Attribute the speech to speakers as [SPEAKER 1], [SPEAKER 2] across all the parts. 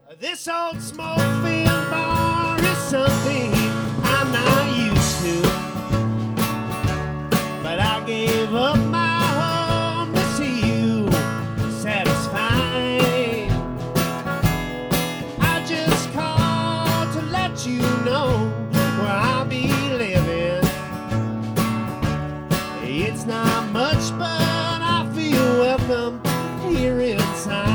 [SPEAKER 1] This old smoke-filled bar is something I'm not used to, but I gave up my home to see you satisfied. I just called to let you know where I'll be living. It's not much, but I feel welcome here inside.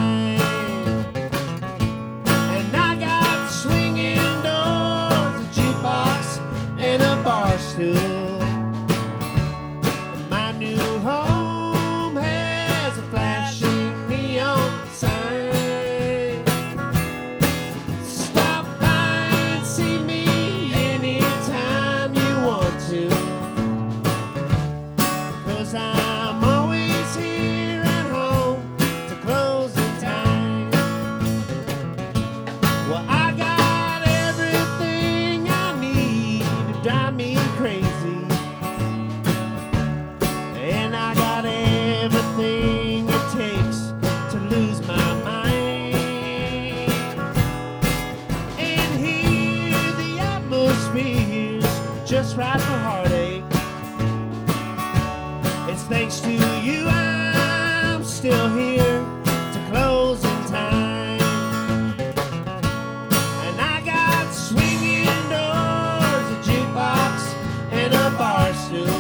[SPEAKER 1] My new home has a flashing neon sign. Stop by and see me anytime you want to, 'cause I'm always here at home to closing time. Well, I got everything I need to drive me crazy. Everything it takes to lose my mind. And here the atmosphere's just right for heartache. It's thanks to you I'm still here to closing time. And I got swinging doors, a jukebox, and a bar stool.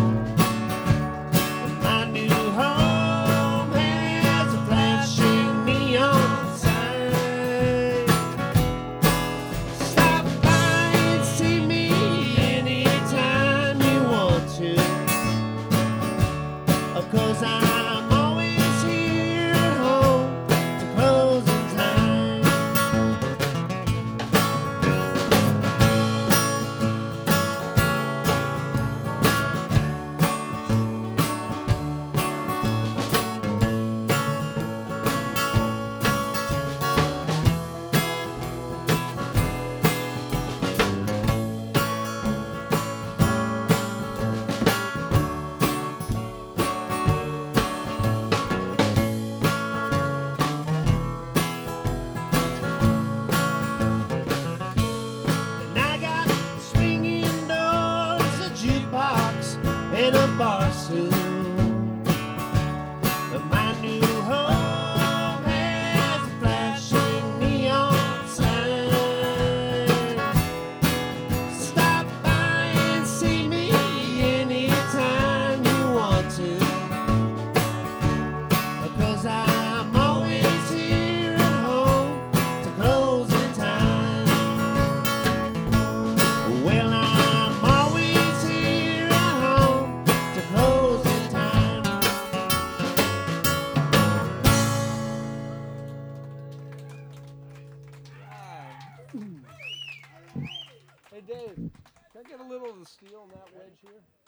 [SPEAKER 1] Cause I'm always here at home to closing time. In a bar soon. My new home has a flashing neon sign. Stop by and see me anytime you want to, because I'm always here at home to closing time. Well, I'm always here at home to closing time.
[SPEAKER 2] Hey Dave, can I get a little of the steel in that wedge here?